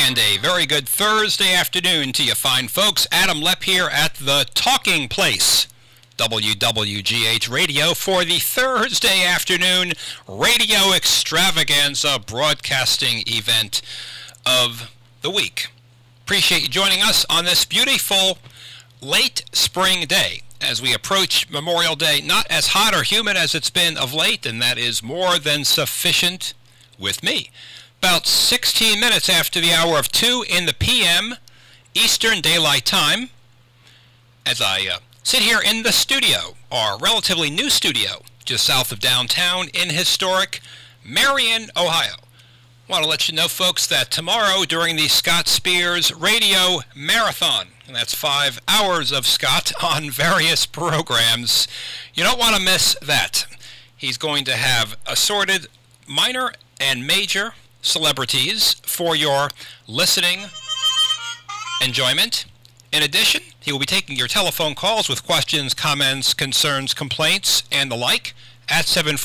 And a very good Thursday afternoon to you fine folks. Adam Lepp here at the Talking Place, WWGH Radio, for the Thursday afternoon radio extravaganza broadcasting event of the week. Appreciate you joining us on this beautiful late spring day as we approach Memorial Day, not as hot or humid as it's been of late, and that is more than sufficient with me. About 16 minutes after the hour of 2 in the p.m. Eastern Daylight Time, as I sit here in the studio, our relatively new studio, just south of downtown in historic Marion, Ohio. I want to let you know, folks, that tomorrow during the Scott Spears Radio Marathon, and that's 5 hours of Scott on various programs, you don't want to miss that. He's going to have assorted minor and major celebrities for your listening enjoyment. In addition, he will be taking your telephone calls with questions, comments, concerns, complaints, and the like at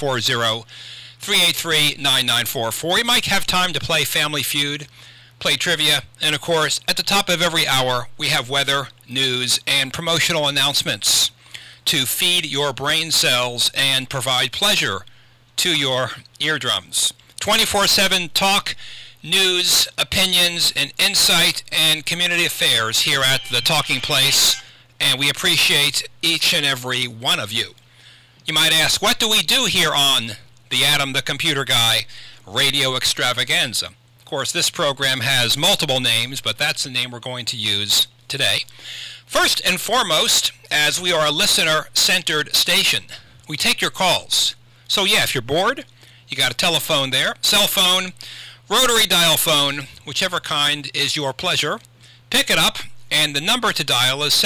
740-383-9944. You might have time to play Family Feud, play trivia, and of course, at the top of every hour, we have weather, news, and promotional announcements to feed your brain cells and provide pleasure to your eardrums. 24/7 talk, news, opinions, and insight, and community affairs here at the Talking Place, and we appreciate each and every one of you. You might ask, what do we do here on the Adam the Computer Guy Radio Extravaganza? Of course, this program has multiple names, but that's the name we're going to use today. First and foremost, as we are a listener-centered station, we take your calls. So yeah, if you're bored, you got a telephone there, cell phone, rotary dial phone, whichever kind is your pleasure. Pick it up, and the number to dial is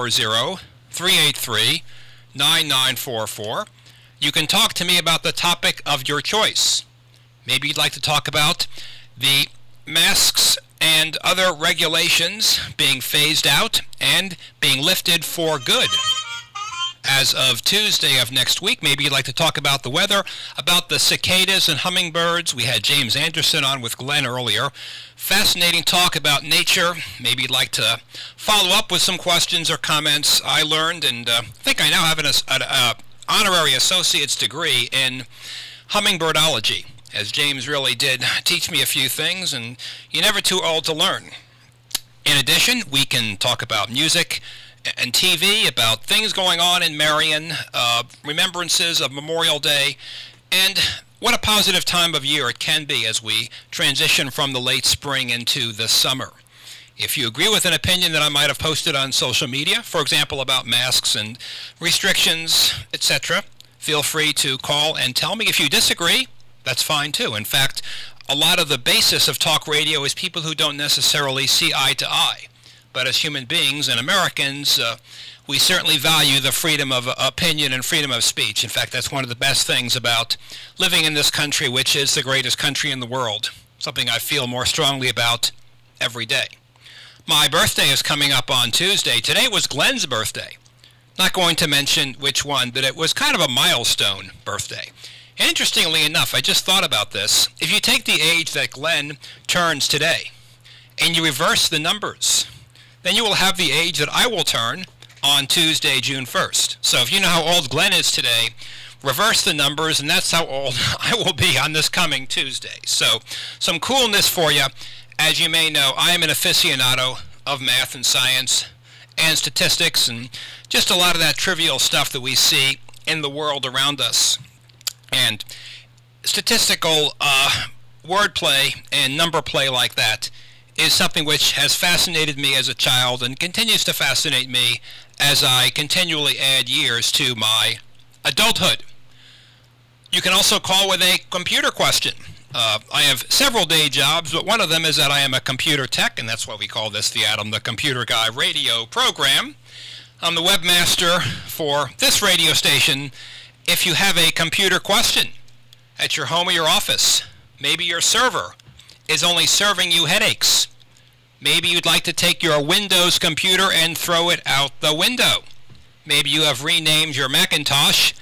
740-383-9944. You can talk to me about the topic of your choice. Maybe you'd like to talk about the masks and other regulations being phased out and being lifted for good as of Tuesday of next week. Maybe you'd like to talk about the weather, about the cicadas and hummingbirds. We had James Anderson on with Glenn earlier. Fascinating talk about nature. Maybe you'd like to follow up with some questions or comments. I learned, and I think I now have an honorary associate's degree in hummingbirdology, as James really did teach me a few things, and you're never too old to learn. In addition, we can talk about music and TV, about things going on in Marion, remembrances of Memorial Day, and what a positive time of year it can be as we transition from the late spring into the summer. If you agree with an opinion that I might have posted on social media, for example, about masks and restrictions, etc., feel free to call and tell me. If you disagree, that's fine too. In fact, a lot of the basis of talk radio is people who don't necessarily see eye to eye. But as human beings and Americans, we certainly value the freedom of opinion and freedom of speech. In fact, that's one of the best things about living in this country, which is the greatest country in the world, something I feel more strongly about every day. My birthday is coming up on Tuesday. Today was Glenn's birthday. Not going to mention which one, but it was kind of a milestone birthday. Interestingly enough, I just thought about this. If you take the age that Glenn turns today and you reverse the numbers, then you will have the age that I will turn on Tuesday, June 1st. So if you know how old Glenn is today, reverse the numbers, and that's how old I will be on this coming Tuesday. So some coolness for you. As you may know, I am an aficionado of math and science and statistics and just a lot of that trivial stuff that we see in the world around us. And statistical wordplay and number play like that is something which has fascinated me as a child and continues to fascinate me as I continually add years to my adulthood. You can also call with a computer question. I have several day jobs, but one of them is that I am a computer tech, and that's why we call this the Adam the Computer Guy radio program. I'm the webmaster for this radio station. If you have a computer question at your home or your office, maybe your server is only serving you headaches. Maybe you'd like to take your Windows computer and throw it out the window. Maybe you have renamed your Macintosh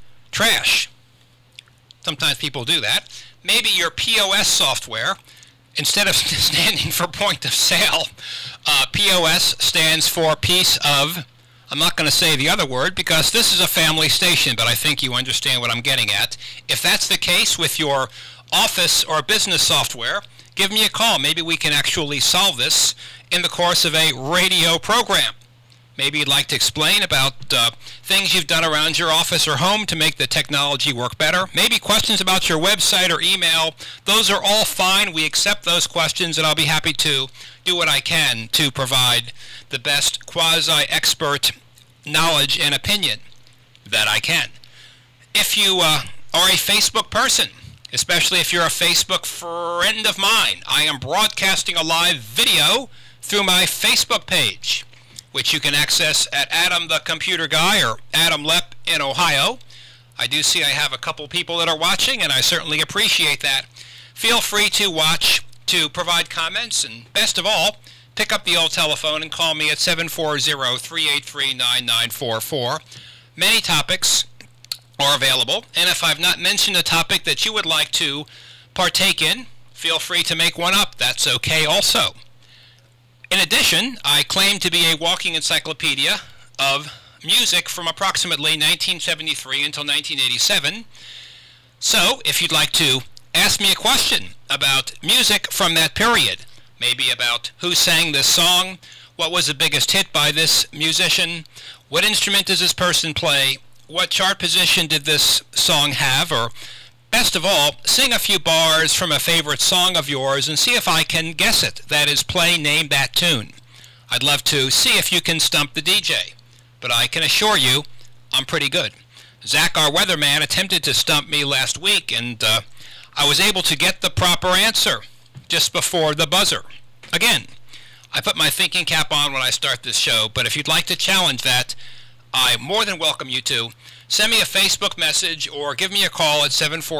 Macin-Trash. Sometimes people do that. Maybe your POS software Instead of standing for point of sale, POS stands for piece of. I'm not going to say the other word because this is a family station, but I think you understand what I'm getting at. If that's the case with your office or business software, give me a call. Maybe we can actually solve this in the course of a radio program. Maybe you'd like to explain about things you've done around your office or home to make the technology work better. Maybe questions about your website or email. Those are all fine. We accept those questions, and I'll be happy to do what I can to provide the best quasi-expert knowledge and opinion that I can. If you are a Facebook person, especially if you're a Facebook friend of mine, I am broadcasting a live video through my Facebook page, which you can access at Adam the Computer Guy or Adam Lepp in Ohio. I do see I have a couple people that are watching, and I certainly appreciate that. Feel free to watch, to provide comments, and best of all, pick up the old telephone and call me at 740-383-9944. Many topics are available, and if I've not mentioned a topic that you would like to partake in, feel free to make one up. That's okay also. In addition, I claim to be a walking encyclopedia of music from approximately 1973 until 1987. So, if you'd like to ask me a question about music from that period, maybe about who sang this song, what was the biggest hit by this musician, what instrument does this person play, what chart position did this song have, or best of all, sing a few bars from a favorite song of yours and see if I can guess it. That is, play Name That Tune. I'd love to see if you can stump the DJ, but I can assure you I'm pretty good. Zach, our weatherman, attempted to stump me last week, and I was able to get the proper answer just before the buzzer. Again, I put my thinking cap on when I start this show, but if you'd like to challenge that, I more than welcome you to. Send me a Facebook message or give me a call at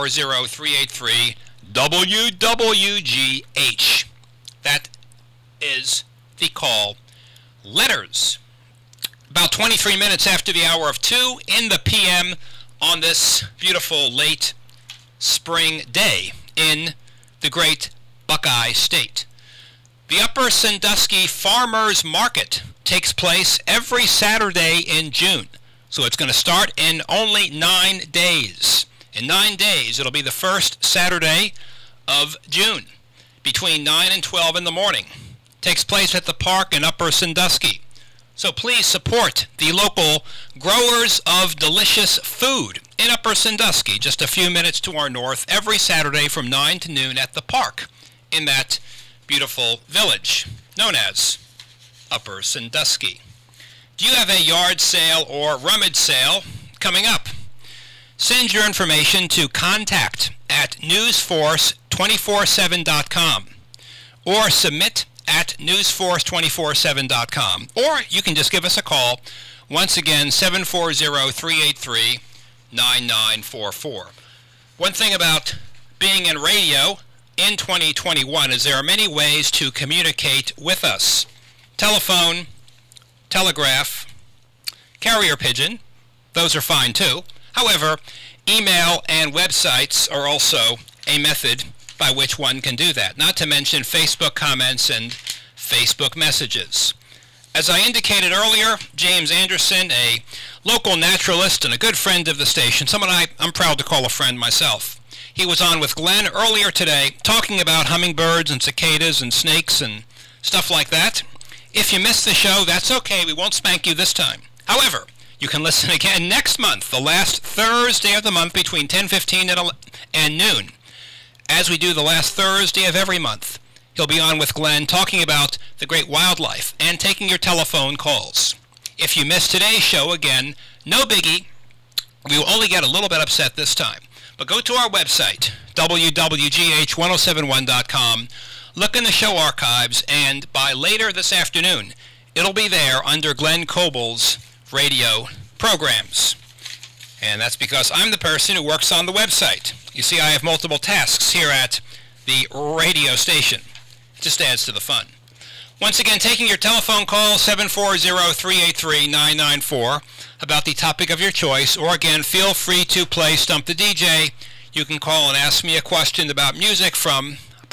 740-383-WWGH. That is the call letters. About 23 minutes after the hour of 2 in the p.m. on this beautiful late spring day in the great Buckeye State. The Upper Sandusky Farmers Market takes place every Saturday in June. So it's going to start in only 9 days. In 9 days, it'll be the first Saturday of June, between 9 and 12 in the morning. It takes place at the park in Upper Sandusky. So please support the local growers of delicious food in Upper Sandusky, just a few minutes to our north, every Saturday from 9 to noon at the park in that beautiful village known as Upper Sandusky. Do you have a yard sale or rummage sale coming up? Send your information to contact at newsforce247.com or submit at newsforce247.com, or you can just give us a call. Once again, 740-383-9944. One thing about being in radio in 2021 is there are many ways to communicate with us. Telephone, telegraph, carrier pigeon, those are fine too. However, email and websites are also a method by which one can do that, not to mention Facebook comments and Facebook messages. As I indicated earlier, James Anderson, a local naturalist and a good friend of the station, someone I'm proud to call a friend myself. He was on with Glenn earlier today talking about hummingbirds and cicadas and snakes and stuff like that. If you missed the show, that's okay. We won't spank you this time. However, you can listen again next month, the last Thursday of the month between 10:15 and noon, as we do the last Thursday of every month. He'll be on with Glenn talking about the great wildlife and taking your telephone calls. If you missed today's show, again, no biggie. We will only get a little bit upset this time. But go to our website, wwgh1071.com, look in the show archives, and by later this afternoon, it'll be there under Glenn Cobal's radio programs. And that's because I'm the person who works on the website. You see, I have multiple tasks here at the radio station. It just adds to the fun. Once again, taking your telephone call, 740-383-994, about the topic of your choice, or again, feel free to play Stump the DJ. You can call and ask me a question about music from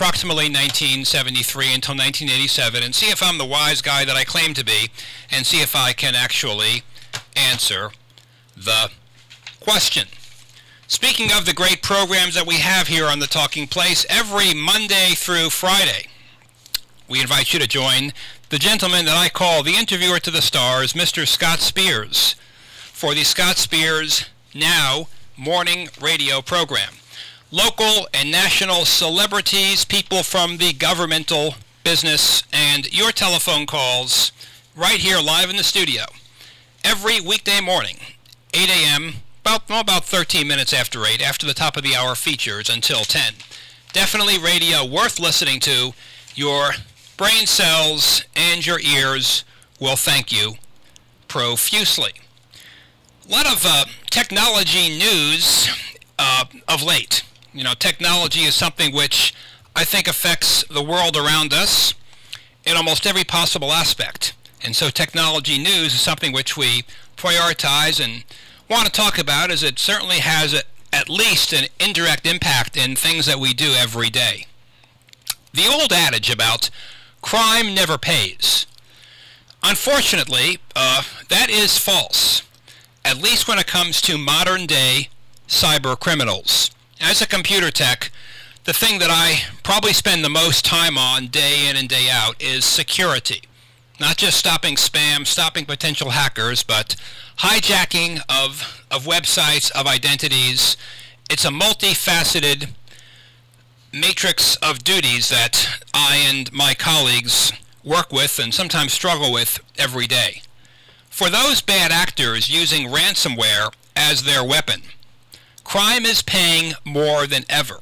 approximately 1973 until 1987, and see if I'm the wise guy that I claim to be, and see if I can actually answer the question. Speaking of the great programs that we have here on The Talking Place, every Monday through Friday, we invite you to join the gentleman that I call the interviewer to the stars, Mr. Scott Spears, for the Scott Spears Now morning radio program. Local and national celebrities, people from the governmental business, and your telephone calls right here live in the studio every weekday morning, 8 a.m., about 13 minutes after 8, after the top of the hour features until 10. Definitely radio worth listening to. Your brain cells and your ears will thank you profusely. A lot of technology news of late. You know, technology is something which I think affects the world around us in almost every possible aspect. And so technology news is something which we prioritize and want to talk about, as it certainly has at least an indirect impact in things that we do every day. The old adage about crime never pays. Unfortunately, that is false, at least when it comes to modern-day cyber criminals. As a computer tech, the thing that I probably spend the most time on day in and day out is security. Not just stopping spam, stopping potential hackers, but hijacking of websites, of identities. It's a multifaceted matrix of duties that I and my colleagues work with and sometimes struggle with every day. For those bad actors using ransomware as their weapon, crime is paying more than ever.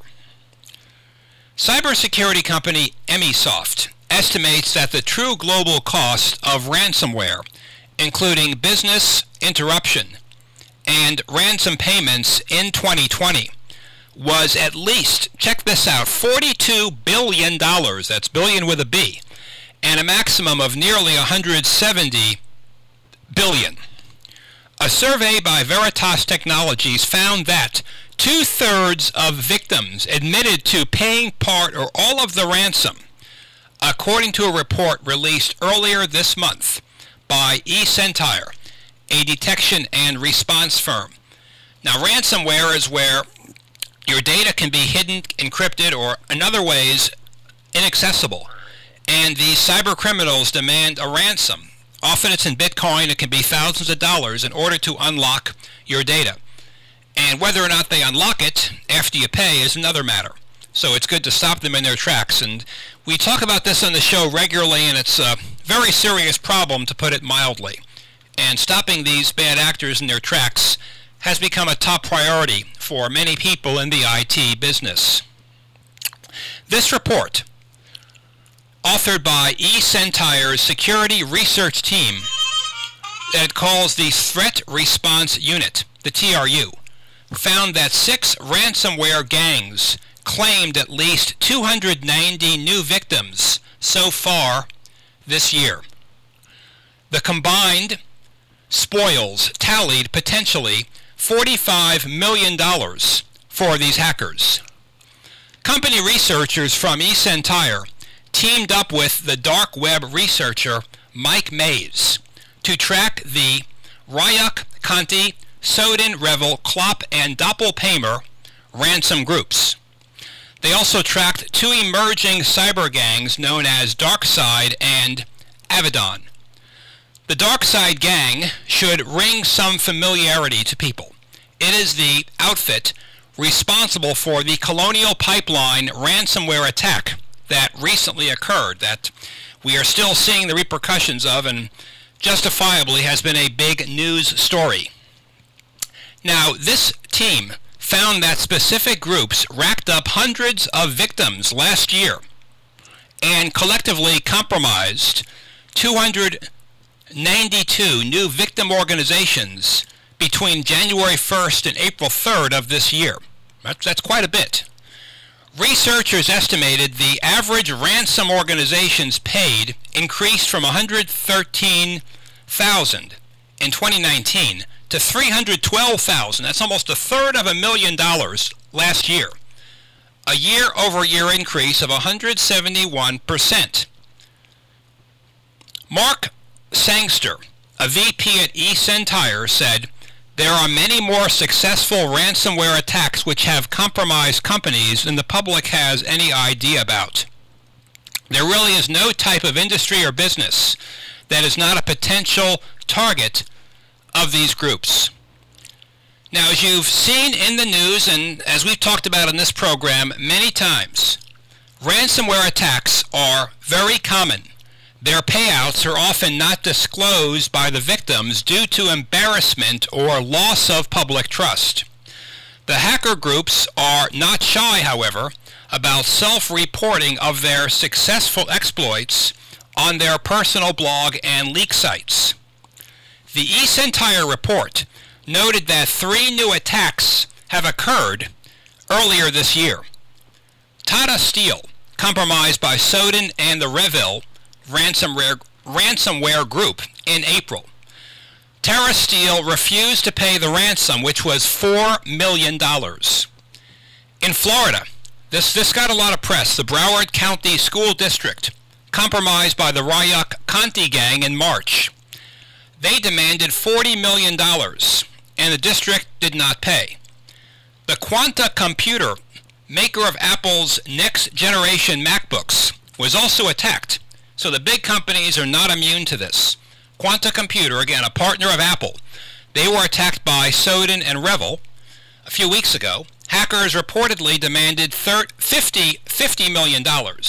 Cybersecurity company Emisoft estimates that the true global cost of ransomware, including business interruption and ransom payments in 2020, was at least, check this out, $42 billion, that's billion with a B, and a maximum of nearly $170 billion. A survey by Veritas Technologies found that 2/3 of victims admitted to paying part or all of the ransom, according to a report released earlier this month by eCentire, a detection and response firm. Now, ransomware is where your data can be hidden, encrypted, or in other ways inaccessible, and these cyber criminals demand a ransom. Often it's in Bitcoin. It can be thousands of dollars in order to unlock your data. And whether or not they unlock it after you pay is another matter. So it's good to stop them in their tracks. And we talk about this on the show regularly, and it's a very serious problem, to put it mildly. And stopping these bad actors in their tracks has become a top priority for many people in the IT business. This report, authored by eCentire's security research team that it calls the Threat Response Unit, the TRU, found that 6 ransomware gangs claimed at least 290 new victims so far this year. The combined spoils tallied potentially $45 million for these hackers. Company researchers from eCentire teamed up with the dark web researcher Mike Mays to track the Ryuk, Conti, Sodin, Revel, Klopp, and Doppelpaymer ransom groups. They also tracked 2 emerging cyber gangs known as DarkSide and Avedon. The DarkSide gang should ring some familiarity to people. It is the outfit responsible for the Colonial Pipeline ransomware attack that recently occurred, that we are still seeing the repercussions of, and justifiably has been a big news story. Now, this team found that specific groups racked up hundreds of victims last year and collectively compromised 292 new victim organizations between January 1st and April 3rd of this year. That's quite a bit. Researchers estimated the average ransom organizations paid increased from 113,000 in 2019 to 312,000. That's almost $250,000 last year. a year-over-year increase of 171%. Mark Sangster, a VP at eSentire, said, "There are many more successful ransomware attacks which have compromised companies than the public has any idea about. There really is no type of industry or business that is not a potential target of these groups." Now, as you've seen in the news and as we've talked about in this program many times, ransomware attacks are very common. Their payouts are often not disclosed by the victims due to embarrassment or loss of public trust. The hacker groups are not shy, however, about self-reporting of their successful exploits on their personal blog and leak sites. The eSentire report noted that 3 new attacks have occurred earlier this year. Tata Steel, compromised by Soden and the Revil ransomware group in April. Tata Steel refused to pay the ransom, which was $4 million. In Florida, this got a lot of press. The Broward County School District, compromised by the Ryuk Conti gang in March. They demanded $40 million, and the district did not pay. The Quanta Computer, maker of Apple's next-generation MacBooks, was also attacked. So the big companies are not immune to this. Quanta Computer, again, a partner of Apple, they were attacked by Soden and Revil a few weeks ago. Hackers reportedly demanded $50 million.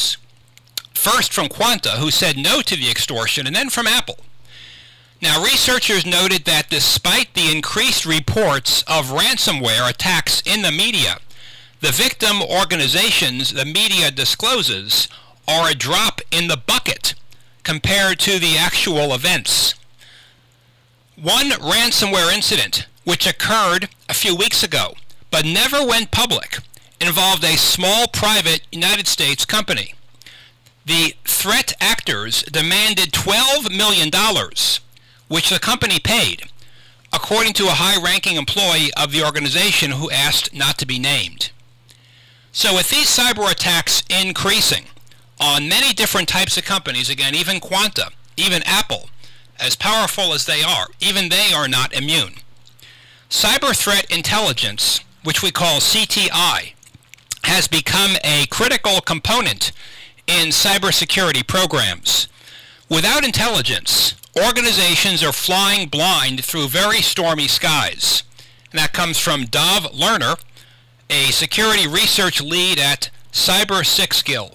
First from Quanta, who said no to the extortion, and then from Apple. Now, researchers noted that despite the increased reports of ransomware attacks in the media, the victim organizations the media discloses are a drop in the bucket compared to the actual events. One ransomware incident, which occurred a few weeks ago but never went public, involved a small private United States company. The threat actors demanded $12 million, which the company paid, according to a high-ranking employee of the organization who asked not to be named. So with these cyber attacks increasing on many different types of companies, again, even Quanta, even Apple, as powerful as they are, even they are not immune. Cyber threat intelligence, which we call CTI, has become a critical component in cybersecurity programs. Without intelligence, organizations are flying blind through very stormy skies. And that comes from Dov Lerner, a security research lead at Cyber6Guild.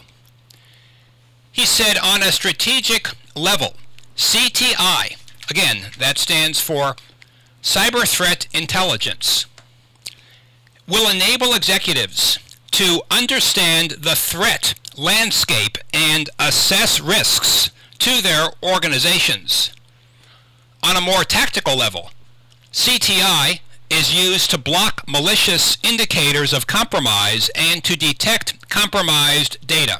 He said, on a strategic level, CTI, again, that stands for Cyber Threat Intelligence, will enable executives to understand the threat landscape and assess risks to their organizations. On a more tactical level, CTI is used to block malicious indicators of compromise and to detect compromised data.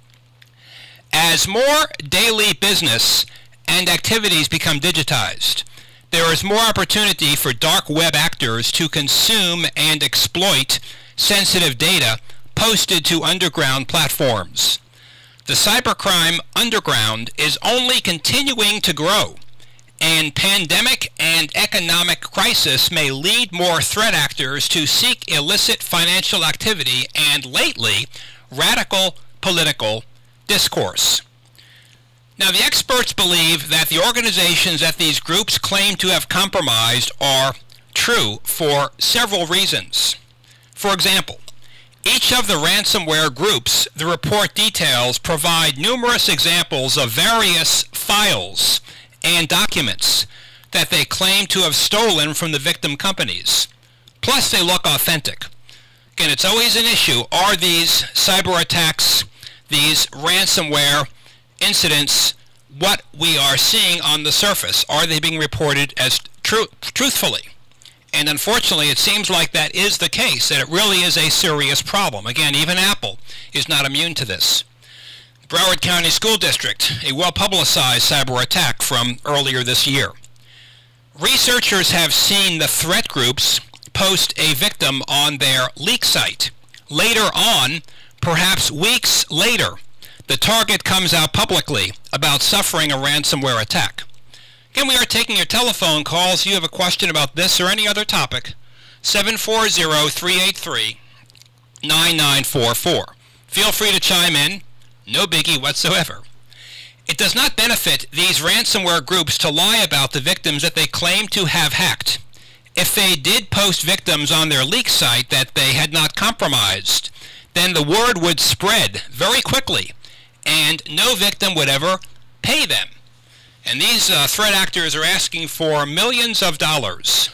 As more daily business and activities become digitized, there is more opportunity for dark web actors to consume and exploit sensitive data posted to underground platforms. The cybercrime underground is only continuing to grow, and pandemic and economic crisis may lead more threat actors to seek illicit financial activity and, lately, radical political discourse. Now, the experts believe that the organizations that these groups claim to have compromised are true for several reasons. For example, each of the ransomware groups the report details provide numerous examples of various files and documents that they claim to have stolen from the victim companies. Plus, they look authentic. Again, it's always an issue. Are these cyber attacks, these ransomware incidents, what we are seeing on the surface? Are they being reported as truthfully? And unfortunately, it seems like that is the case, that it really is a serious problem. Again, even Apple is not immune to this. Broward County School District, a well-publicized cyber attack from earlier this year. Researchers have seen the threat groups post a victim on their leak site, Later on, perhaps weeks later, the target comes out publicly about suffering a ransomware attack. Again, we are taking your telephone calls. If you have a question about this or any other topic, 740-383-9944. Feel free to chime in. No biggie whatsoever. It does not benefit these ransomware groups to lie about the victims that they claim to have hacked. If they did post victims on their leak site that they had not compromised, then the word would spread very quickly, and no victim would ever pay them. And these threat actors are asking for millions of dollars.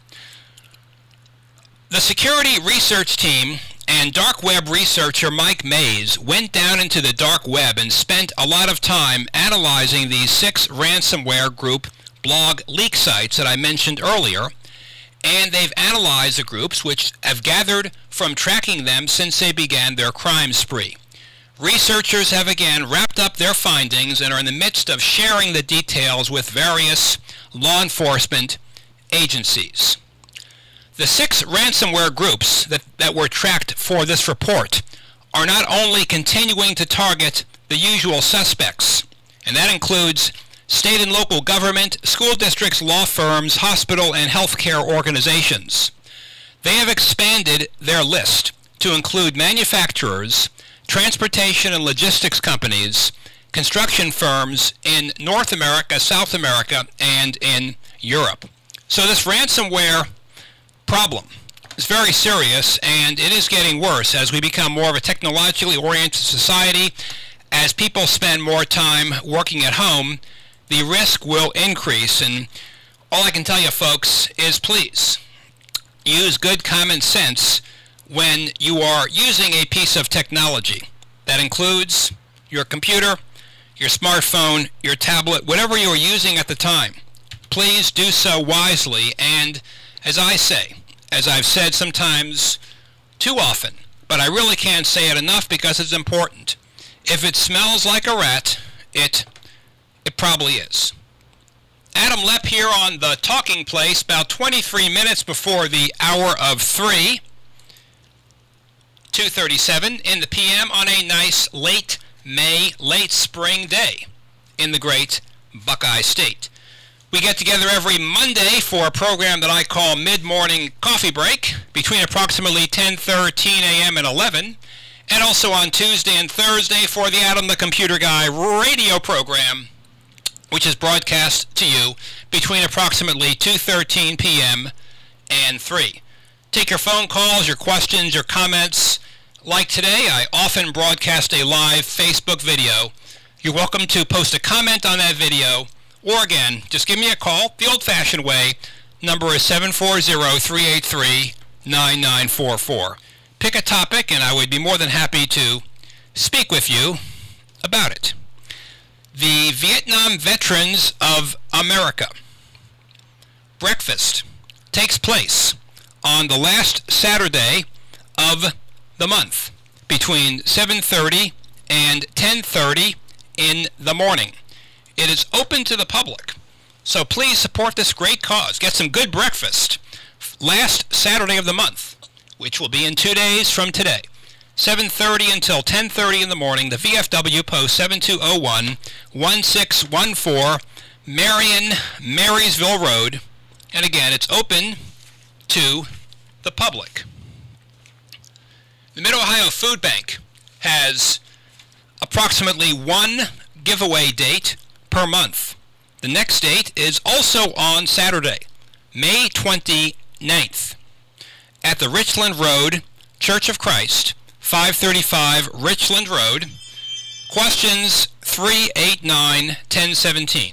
The security research team and dark web researcher Mike Mays went down into the dark web and spent a lot of time analyzing these 6 ransomware group blog leak sites that I mentioned earlier, and they've analyzed the groups which have gathered from tracking them since they began their crime spree. Researchers have again wrapped up their findings and are in the midst of sharing the details with various law enforcement agencies. The 6 ransomware groups that were tracked for this report are not only continuing to target the usual suspects, and that includes state and local government, school districts, law firms, hospital, and healthcare organizations. They have expanded their list to include manufacturers, transportation and logistics companies, construction firms in North America, South America, and in Europe. So this ransomware problem is very serious, and it is getting worse as we become more of a technologically oriented society. As people spend more time working at home, the risk will increase, and all I can tell you, folks, is please use good common sense when you are using a piece of technology. That includes your computer, your smartphone, your tablet, whatever you are using at the time. Please do so wisely, and as I say, as I've said sometimes too often, but I really can't say it enough because it's important. If it smells like a rat, it probably is. Adam Lepp here on the Talking Place, about 23 minutes before the hour of 3, 2:37 in the p.m. on a nice late May, late spring day in the great Buckeye State. We get together every Monday for a program that I call Mid-Morning Coffee Break between approximately 10:13 a.m. and 11, and also on Tuesday and Thursday for the Adam the Computer Guy radio program, which is broadcast to you between approximately 2:13 p.m. and 3. Take your phone calls, your questions, your comments. Like today, I often broadcast a live Facebook video. You're welcome to post a comment on that video, or again, just give me a call the old-fashioned way. Number is 740-383-9944. Pick a topic, and I would be more than happy to speak with you about it. The Vietnam Veterans of America breakfast takes place on the last Saturday of the month between 7:30 and 10:30 in the morning. It is open to the public, so please support this great cause. Get some good breakfast last Saturday of the month, which will be in 2 days from today. 7:30 until 10:30 in the morning, the VFW Post 7201-1614, Marion, Marysville Road. And again, it's open to the public. The Mid-Ohio Food Bank has approximately one giveaway date per month. The next date is also on Saturday, May 29th, at the Richland Road Church of Christ, 535 Richland Road. Questions 389-1017,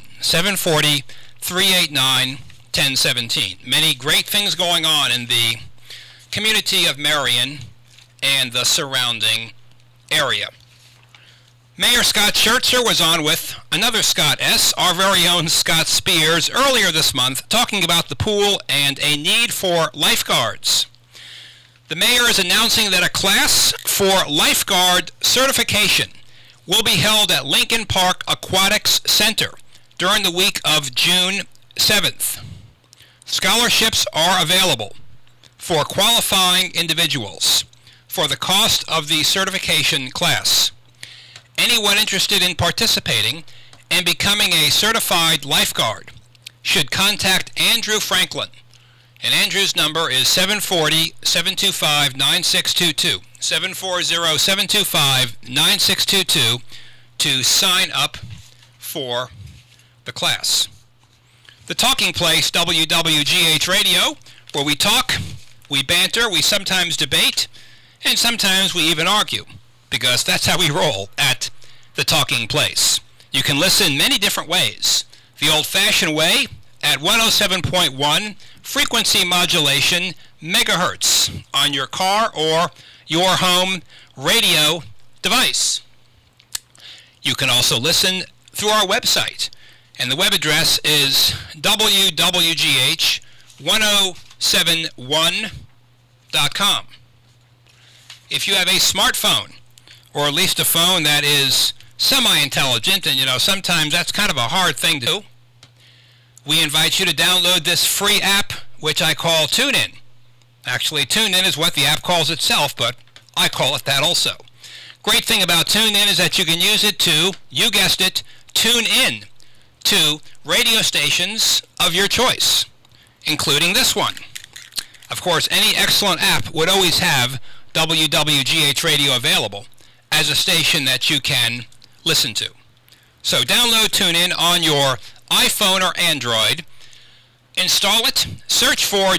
740-389-1017. Many great things going on in the community of Marion and the surrounding area. Mayor Scott Schertzer was on with another Scott S., our very own Scott Spears, earlier this month, talking about the pool and a need for lifeguards. The mayor is announcing that a class for lifeguard certification will be held at Lincoln Park Aquatics Center during the week of June 7th. Scholarships are available for qualifying individuals. for the cost of the certification class. Anyone interested in participating and becoming a certified lifeguard should contact Andrew Franklin. And Andrew's number is 740-725-9622. 740-725-9622 to sign up for the class. The Talking Place, WWGH Radio, where we talk, we banter, we sometimes debate, and sometimes we even argue, because that's how we roll at The Talking Place. You can listen many different ways. The old-fashioned way at 107.1 frequency modulation megahertz on your car or your home radio device. You can also listen through our website, and the web address is www.1071.com. If you have a smartphone, or at least a phone that is semi-intelligent, and sometimes that's kind of a hard thing to do, we invite you to download this free app, which I call TuneIn. Actually, TuneIn is what the app calls itself, but I call it that also. Great thing about TuneIn is that you can use it to, you guessed it, tune in to radio stations of your choice, including this one. Of course, any excellent app would always have WWGH Radio available as a station that you can listen to. So download TuneIn on your iPhone or Android, install it, search for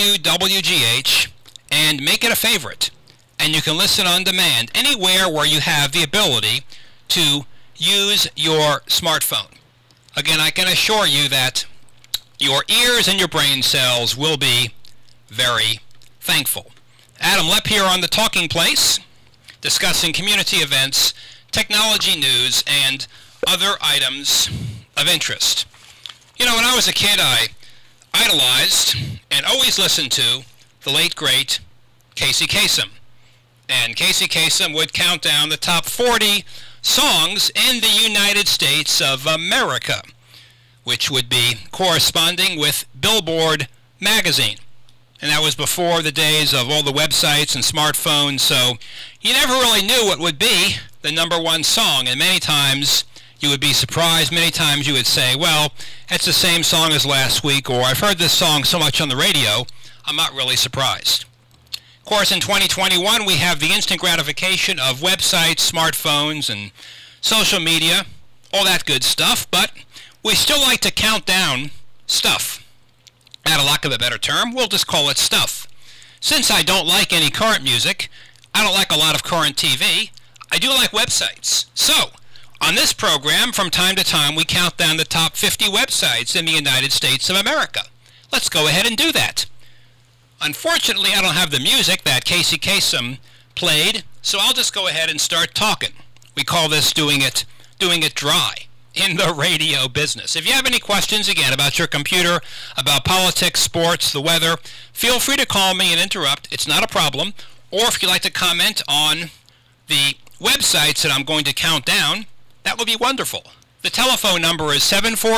WWGH, and make it a favorite. And you can listen on demand anywhere where you have the ability to use your smartphone. Again, I can assure you that your ears and your brain cells will be very thankful. Adam Lepp here on The Talking Place, discussing community events, technology news, and other items of interest. When I was a kid, I idolized and always listened to the late, great Casey Kasem. And Casey Kasem would count down the top 40 songs in the United States of America, which would be corresponding with Billboard magazine. And that was before the days of all the websites and smartphones, so you never really knew what would be the number one song, and many times you would be surprised. Many times you would say, well, it's the same song as last week, or I've heard this song so much on the radio, I'm not really surprised. Of course, in 2021, we have the instant gratification of websites, smartphones, and social media, all that good stuff, but we still like to count down stuff. At a lack of a better term, we'll just call it stuff. Since I don't like any current music, I don't like a lot of current TV, I do like websites. So, on this program, from time to time, we count down the top 50 websites in the United States of America. Let's go ahead and do that. Unfortunately, I don't have the music that Casey Kasem played, so I'll just go ahead and start talking. We call this doing it dry in the radio business. If you have any questions, again, about your computer, about politics, sports, the weather, feel free to call me and interrupt. It's not a problem. Or if you'd like to comment on the websites that I'm going to count down, that would be wonderful. The telephone number is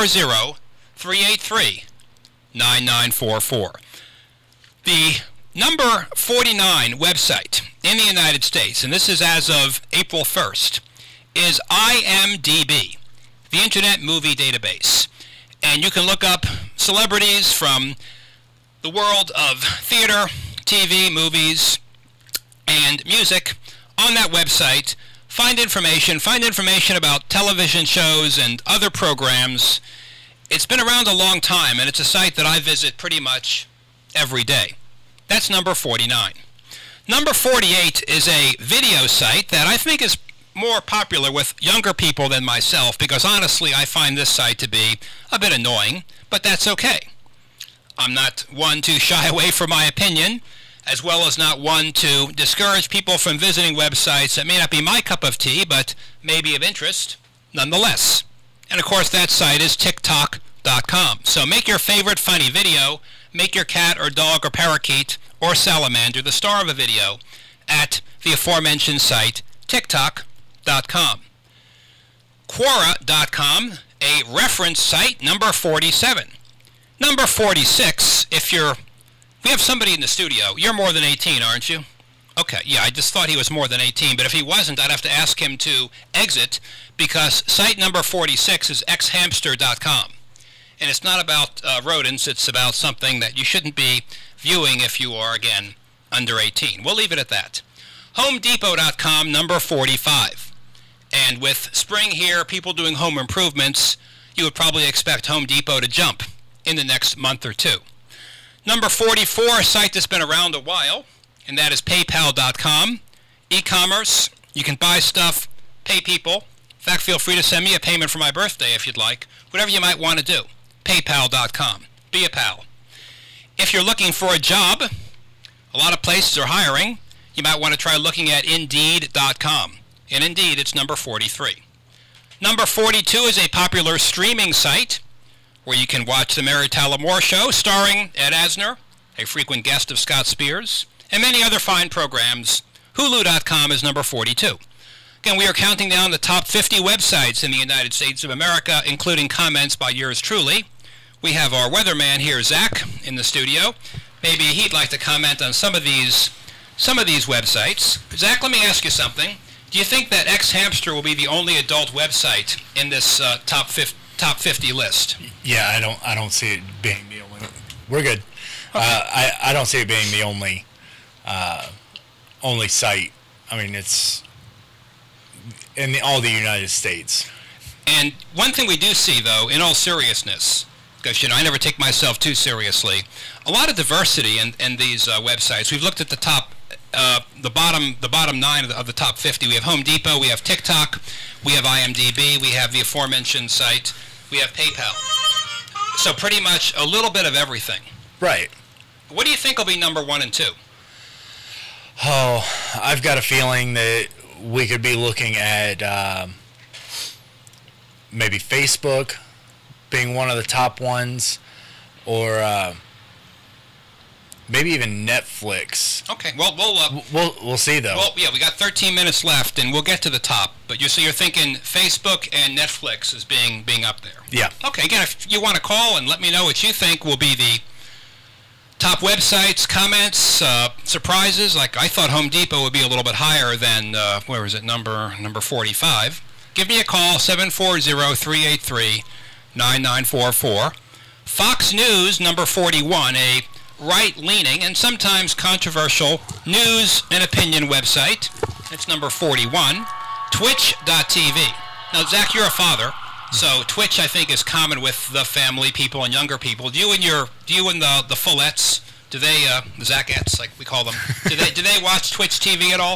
740-383-9944. The number 49 website in the United States, and this is as of April 1st, is IMDb, the Internet Movie Database. And you can look up celebrities from the world of theater, TV, movies, and music on that website. Find information about television shows and other programs. It's been around a long time, and it's a site that I visit pretty much every day. That's number 49. Number 48 is a video site that I think is more popular with younger people than myself, because honestly I find this site to be a bit annoying, but that's okay. I'm not one to shy away from my opinion, as well as not one to discourage people from visiting websites that may not be my cup of tea, but may be of interest nonetheless. And of course that site is TikTok.com. So make your favorite funny video, make your cat or dog or parakeet or salamander the star of a video at the aforementioned site, TikTok.com. Quora.com, a reference site, number 47. Number 46, we have somebody in the studio. You're more than 18, aren't you? Okay, yeah, I just thought he was more than 18, but if he wasn't, I'd have to ask him to exit, because site number 46 is xhamster.com. And it's not about rodents, it's about something that you shouldn't be viewing if you are, again, under 18. We'll leave it at that. HomeDepot.com, number 45. And with spring here, people doing home improvements, you would probably expect Home Depot to jump in the next month or two. Number 44, a site that's been around a while, and that is PayPal.com. E-commerce, you can buy stuff, pay people. In fact, feel free to send me a payment for my birthday if you'd like. Whatever you might want to do. PayPal.com. Be a pal. If you're looking for a job, a lot of places are hiring. You might want to try looking at Indeed.com. And Indeed, it's number 43. Number 42 is a popular streaming site where you can watch the Mary Tyler Moore Show, starring Ed Asner, a frequent guest of Scott Spears, and many other fine programs. Hulu.com is number 42. Again, we are counting down the top 50 websites in the United States of America, including comments by yours truly. We have our weatherman here, Zach, in the studio. Maybe he'd like to comment on some of these websites. Zach, let me ask you something. Do you think that Xhamster will be the only adult website in this top 50 list? Yeah, I don't see it being the only. We're good. Okay. I don't see it being the only site. I mean, it's in all the United States. And one thing we do see, though, in all seriousness, because I never take myself too seriously, a lot of diversity in these websites. We've looked at the top, the bottom 9 of the top 50. We have Home Depot, we have TikTok, we have IMDb, we have the aforementioned site, we have PayPal. So pretty much a little bit of everything. Right. What do you think will be number 1 and 2? Oh, I've got a feeling that we could be looking at maybe Facebook being one of the top ones, or maybe even Netflix. Okay, well, we'll see though. Well, yeah, we got 13 minutes left, and we'll get to the top. But you're thinking Facebook and Netflix as being up there. Yeah. Okay. Again, if you want to call and let me know what you think will be the top websites, comments, surprises. Like, I thought Home Depot would be a little bit higher than where is it? Number 45. Give me a call, 740-383-9944. Fox News, number 41, a right-leaning and sometimes controversial news and opinion website. It's number 41. Twitch.tv. Now, Zach, you're a father, so Twitch, I think, is common with the family people and younger people. Do you and the Fullettes, do they, the Zachettes, like we call them, do they watch Twitch TV at all?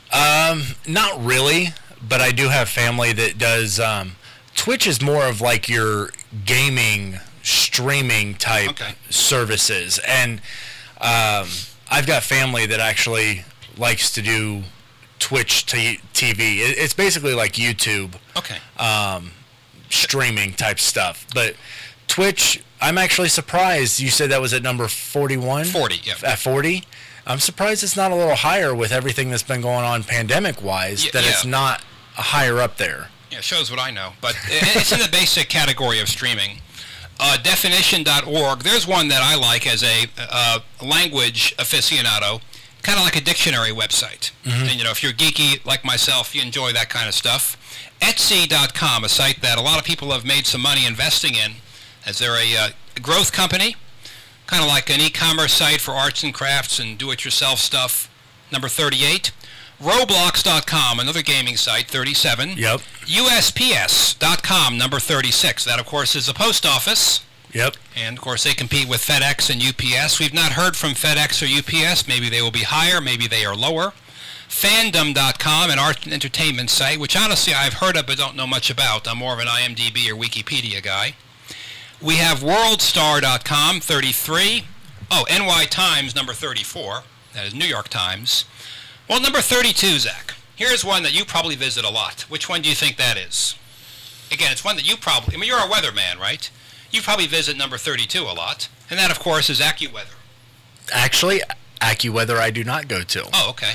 Not really, but I do have family that does. Twitch is more of like your gaming streaming type services, and I've got family that actually likes to do Twitch TV. It's basically like YouTube. Okay. Streaming type stuff, but Twitch, I'm actually surprised you said that was at number 41. 40, yeah. At 40. I'm surprised it's not a little higher with everything that's been going on pandemic-wise, it's not higher up there. Yeah, shows what I know. But it's in the basic category of streaming. Definition.org, there's one that I like as a language aficionado, kind of like a dictionary website. Mm-hmm. And, if you're geeky like myself, you enjoy that kind of stuff. Etsy.com, a site that a lot of people have made some money investing in, as they're a growth company, kind of like an e-commerce site for arts and crafts and do-it-yourself stuff. Number 38. Roblox.com, another gaming site, 37. Yep. USPS.com, number 36. That, of course, is a post office. Yep. And, of course, they compete with FedEx and UPS. We've not heard from FedEx or UPS. Maybe they will be higher. Maybe they are lower. Fandom.com, an art and entertainment site, which, honestly, I've heard of but don't know much about. I'm more of an IMDb or Wikipedia guy. We have WorldStar.com, 33. Oh, NY Times, number 34. That is New York Times. Well, number 32, Zach. Here's one that you probably visit a lot. Which one do you think that is? Again, it's one that you probably... you're a weatherman, right? You probably visit number 32 a lot. And that, of course, is AccuWeather. Actually, AccuWeather I do not go to. Oh, okay.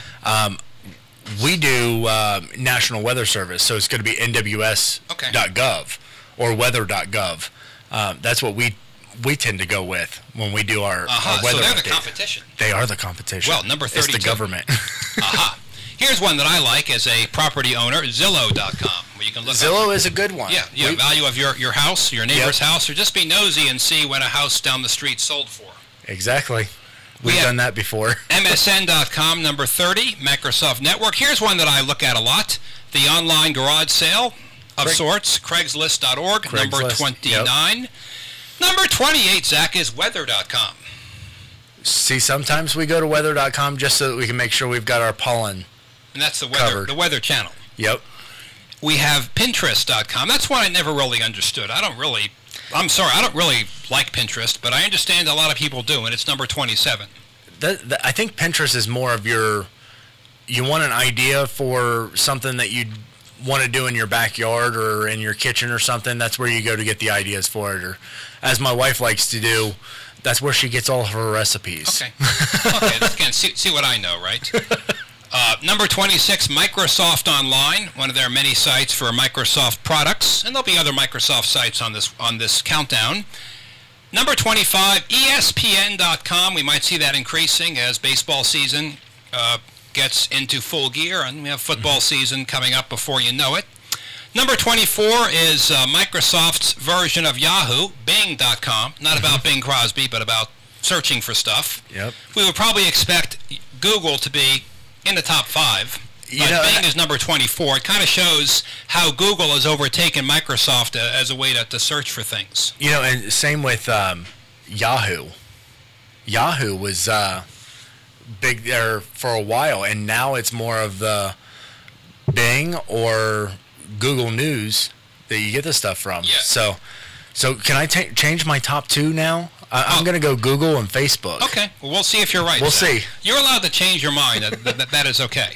We do National Weather Service, so it's going to be NWS.gov or weather.gov. That's what we we tend to go with when we do our weather so they're update. the competition. They are the competition. Well, number 32. It's the government. Here's one that I like as a property owner, Zillow.com, where you can look Zillow is a good one. Yeah, value of your house, your neighbor's house, or just be nosy and see when a house down the street sold for. Exactly. We've done that before. MSN.com, number 30, Microsoft Network. Here's one that I look at a lot, the online garage sale of sorts, Craigslist.org, number 29. Yep. Number 28, Zach, is Weather.com. See, sometimes we go to Weather.com just so that we can make sure we've got our pollen. And that's the weather channel. Yep. We have Pinterest.com. That's one I never really understood. I don't really like Pinterest, but I understand a lot of people do, and it's number 27. I think Pinterest is more of you want an idea for something that you want to do in your backyard or in your kitchen or something. That's where you go to get the ideas for it. Or, as my wife likes to do, that's where she gets all of her recipes. Okay. Again, see what I know, right? Number 26, Microsoft Online, one of their many sites for Microsoft products, and there'll be other Microsoft sites on this countdown. Number 25, ESPN.com. We might see that increasing as baseball season gets into full gear, and we have football season coming up before you know it. Number 24 is Microsoft's version of Yahoo, Bing.com. Not about Bing Crosby, but about searching for stuff. Yep. We would probably expect Google to be in the top 5. But Bing is number 24. It kind of shows how Google has overtaken Microsoft as a way to search for things. And same with Yahoo. Yahoo was big there for a while, and now it's more of the Bing or Google News that you get the stuff from. Yeah. So can I change my top 2 now? I'm going to go Google and Facebook. Okay. Well, we'll see if you're right. We'll see. You're allowed to change your mind. That is okay.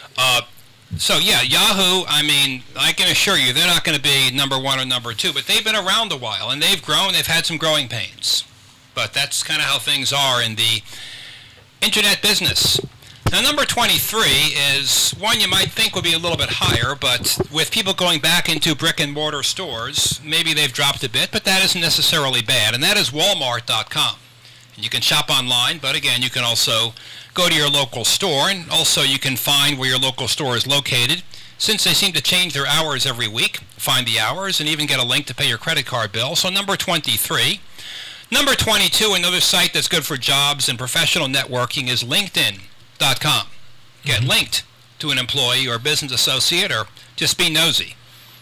Yahoo, I can assure you they're not going to be number 1 or number 2, but they've been around a while, and they've grown. They've had some growing pains. But that's kind of how things are in the internet business. Now, number 23 is one you might think would be a little bit higher, but with people going back into brick-and-mortar stores, maybe they've dropped a bit, but that isn't necessarily bad, and that is Walmart.com. And you can shop online, but again, you can also go to your local store, and also you can find where your local store is located. Since they seem to change their hours every week, find the hours, and even get a link to pay your credit card bill. So number 23. Number 22, another site that's good for jobs and professional networking, is LinkedIn.com. Get linked to an employee or business associate, or just be nosy.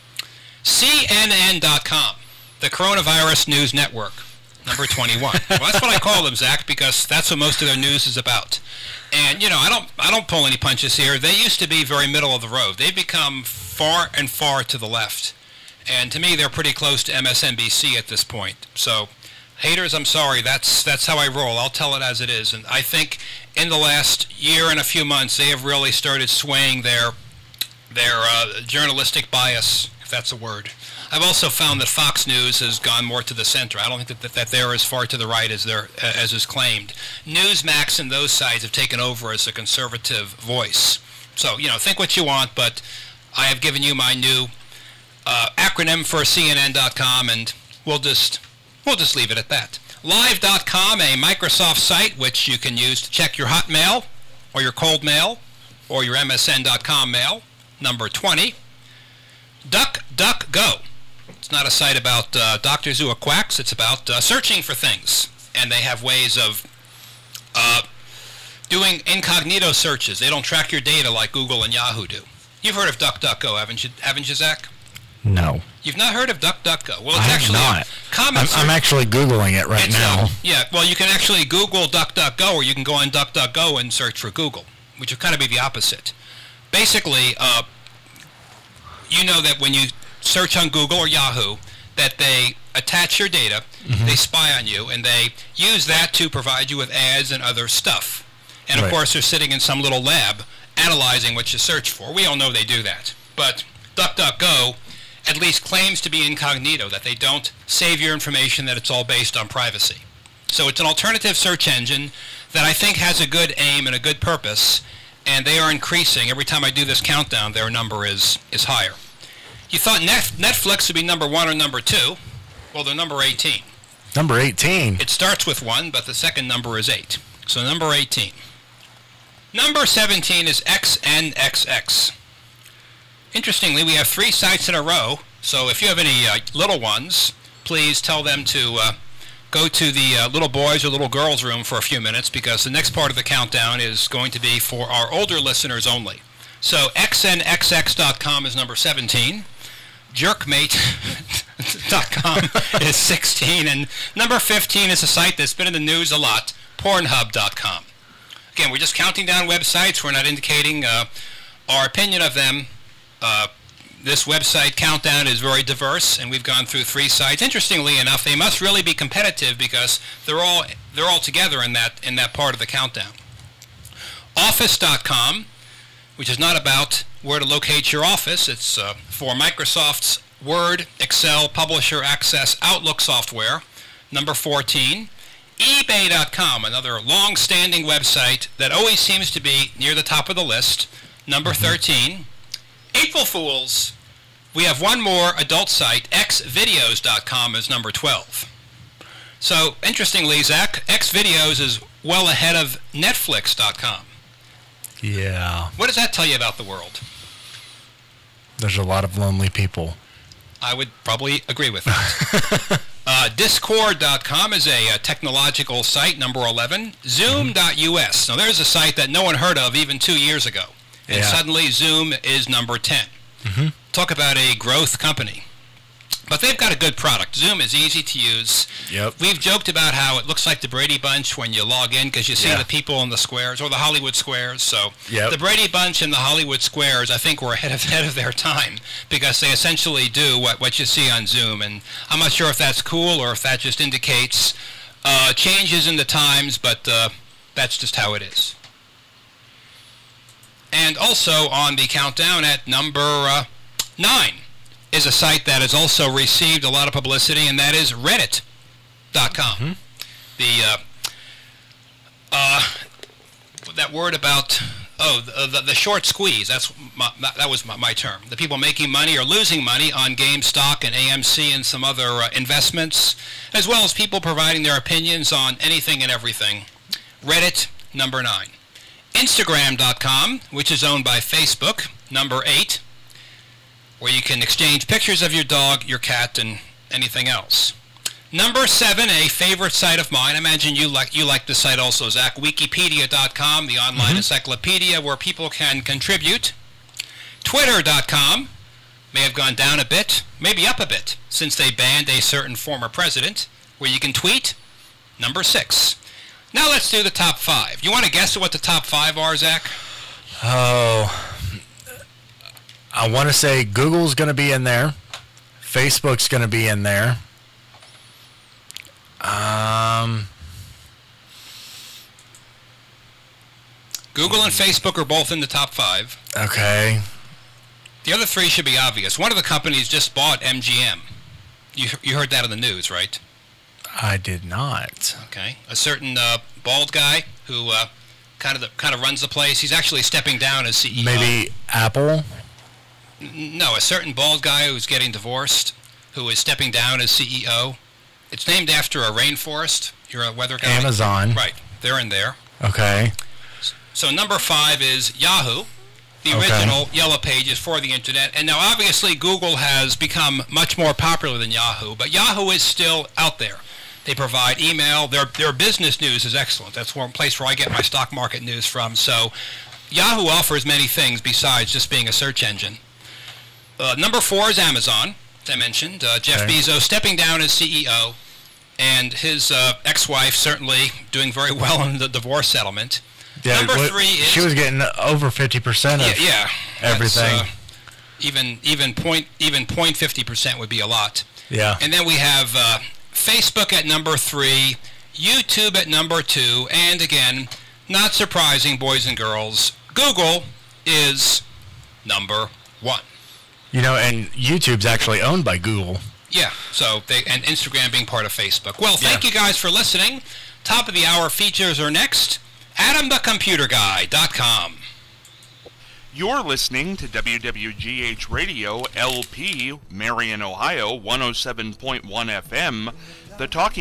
CNN.com, the Coronavirus News Network, number 21. Well, that's what I call them, Zach, because that's what most of their news is about. And, I don't pull any punches here. They used to be very middle of the road. They've become far and far to the left. And to me, they're pretty close to MSNBC at this point. So, haters, I'm sorry. That's how I roll. I'll tell it as it is. And I think in the last year and a few months, they have really started swaying their journalistic bias, if that's a word. I've also found that Fox News has gone more to the center. I don't think that they're as far to the right as is claimed. Newsmax and those sides have taken over as a conservative voice. So, think what you want, but I have given you my new acronym for CNN.com, and we'll just leave it at that. Live.com, a Microsoft site which you can use to check your Hotmail or your cold mail or your MSN.com mail, number 20. DuckDuckGo. It's not a site about doctors who are quacks. It's about searching for things. And they have ways of doing incognito searches. They don't track your data like Google and Yahoo do. You've heard of DuckDuckGo, haven't you, Zach? No. You've not heard of DuckDuckGo? Well, it's actually not. I'm actually Googling it right now. Well, you can actually Google DuckDuckGo, or you can go on DuckDuckGo and search for Google, which would kind of be the opposite. Basically, you know that when you search on Google or Yahoo, that they attach your data, they spy on you, and they use that to provide you with ads and other stuff. And, of course, they're sitting in some little lab analyzing what you search for. We all know they do that. But DuckDuckGo at least claims to be incognito, that they don't save your information, that it's all based on privacy. So it's an alternative search engine that I think has a good aim and a good purpose, and they are increasing. Every time I do this countdown, their number is higher. You thought Netflix would be number 1 or number 2. Well, they're number 18. Number 18. It starts with 1, but the second number is 8. So number 18. Number 17 is XNXX. Interestingly, we have 3 sites in a row, so if you have any little ones, please tell them to go to the little boys or little girls room for a few minutes, because the next part of the countdown is going to be for our older listeners only. So xnxx.com is number 17. Jerkmate.com is 16. And number 15 is a site that's been in the news a lot, Pornhub.com. Again, we're just counting down websites. We're not indicating our opinion of them. This website countdown is very diverse, and we've gone through 3 sites. Interestingly enough, they must really be competitive because they're all together in that part of the countdown. Office.com, which is not about where to locate your office. It's for Microsoft's Word, Excel, Publisher Access, Outlook software. Number 14. eBay.com, another long-standing website that always seems to be near the top of the list. Number 13. April Fools. We have one more adult site, xvideos.com, is number 12. So, interestingly, Zach, Xvideos is well ahead of Netflix.com. Yeah. What does that tell you about the world? There's a lot of lonely people. I would probably agree with that. Discord.com is a technological site, number 11. Zoom.us. Now, there's a site that no one heard of even 2 years ago. And suddenly, Zoom is number 10. Mm-hmm. Talk about a growth company. But they've got a good product. Zoom is easy to use. Yep. We've joked about how it looks like the Brady Bunch when you log in because you see the people in the squares, or the Hollywood squares. So the Brady Bunch and the Hollywood squares, I think, were ahead of their time because they essentially do what you see on Zoom. And I'm not sure if that's cool or if that just indicates changes in the times, but that's just how it is. And also on the countdown at number 9 is a site that has also received a lot of publicity, and that is Reddit.com. Mm-hmm. That word about the short squeeze. That was my term. The people making money or losing money on GameStop and AMC and some other investments, as well as people providing their opinions on anything and everything. Reddit, number 9. Instagram.com, which is owned by Facebook, number 8, where you can exchange pictures of your dog, your cat, and anything else. Number 7, a favorite site of mine. I imagine you like this site also, Zach. Wikipedia.com, the online encyclopedia where people can contribute. Twitter.com may have gone down a bit, maybe up a bit, since they banned a certain former president, where you can tweet. Number 6. Now let's do the top 5. You want to guess what the top 5 are, Zach? Oh, I want to say Google's going to be in there. Facebook's going to be in there. Google and Facebook are both in the top 5. Okay. The other 3 should be obvious. One of the companies just bought MGM. You heard that in the news, right? I did not. Okay. A certain bald guy who kind of runs the place. He's actually stepping down as CEO. Maybe Apple? No, a certain bald guy who's getting divorced, who is stepping down as CEO. It's named after a rainforest. You're a weather guy. Amazon. Right. They're in there. Okay. So number 5 is Yahoo. The original Yellow Pages for the internet. And now obviously Google has become much more popular than Yahoo, but Yahoo is still out there. They provide email. Their business news is excellent. That's one place where I get my stock market news from. So Yahoo offers many things besides just being a search engine. Number 4 is Amazon, as I mentioned. Jeff Bezos stepping down as CEO, and his ex-wife certainly doing very well in the divorce settlement. Yeah, number 3 is... She was getting over 50% of everything. Even 0.50% would be a lot. Yeah. And then we have Facebook at number 3, YouTube at number 2, and again, not surprising, boys and girls, Google is number 1. You know, and YouTube's actually owned by Google. Yeah, and Instagram being part of Facebook. Well, thank you guys for listening. Top of the hour features are next. AdamTheComputerGuy.com. You're listening to WWGH Radio LP, Marion, Ohio, 107.1 FM, the Talking